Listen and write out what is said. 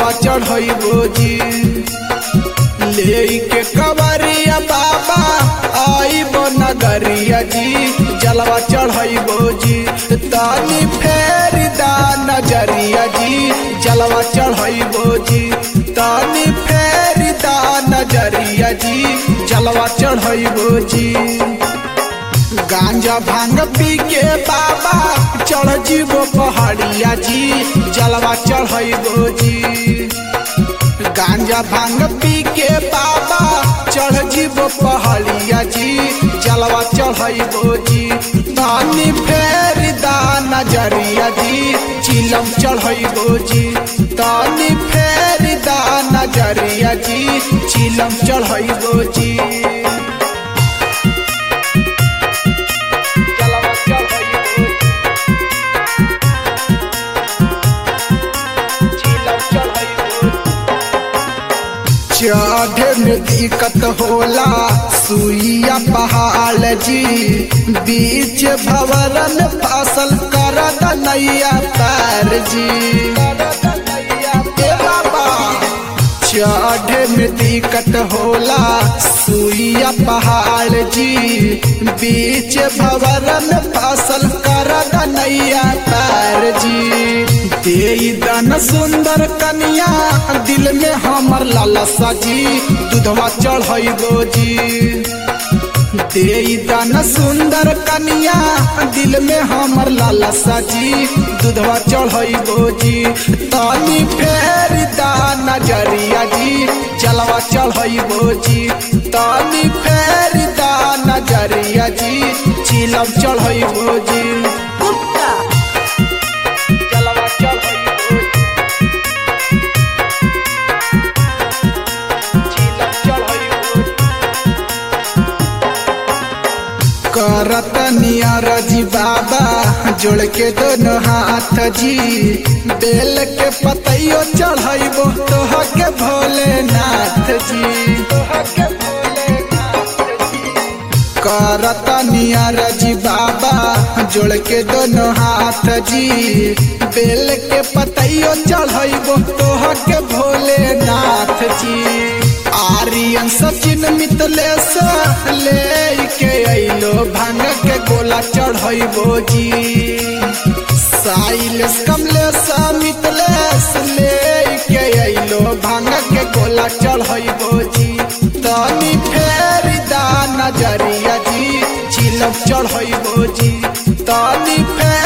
जलवा चढ़ैबो जी। लेके कवरिया बाबा आइबो नगरिया जी, जलवा चढ़ैबो जी। तानी फेर दा नजरिया जी, जलवा चढ़ैबो जी। तानी फेर दा नजरिया जी, जलवा चढ़ैबो जी। गांजा भांग पी के बाबा चढ़ जीवो पहाड़िया जी, जलवा चढ़ैबो जी। गांजा भांग पी के बाबा चढ़ जीवो पहाड़िया जी, जलवा चढ़ैबो जी। तानी फेर दा नजरिया जी, चिलम चढ़ैबो जी। तानी फेर दा नजरिया जी, चिलम चढ़ैबो जी। चढ़े में दिक्कत होला सुइया पहाड़ जी, बीच भवरन फसल कर नैया पैर जी। बाबा चढ़े में दिक्कत होला सुइया पहाड़ जी, बीच भवरन फसल कर नैया पैर जी। दे दान सुंदर कन्या दिल में हमर लालसा जी, दूधवा चढ़ैबो जी। दे दान सुंदर कन्या दिल में हमर लालसा जी, दूधवा चढ़ैबो जी। तानी फेर दा नजरिया जी, जलवा चढ़ैबो जी। तानी फेर दा नजरिया जी, चिलम चढ़ैबो जी। करत नियर जी बाबा जोड़ के दोनों हाथ जी, बेल के पतैयो चढ़ैबो तोह के भोलेनाथ जी। करत नियर जी बाबा जोड़ के दोनों हाथ जी, बेल के पतैयो चढ़ैबो तोह के भोलेनाथ जी। आर्यन सचिन मितलेश लेके अइलो भांग के गोला चढ़ैबो जी। साइलेश कमलेश मितलेश लेके अइलो भांग के गोला चढ़ैबो जी। तानी फेर दा नजरिया जी, चिलम चढ़ैबो जी। तानी फेर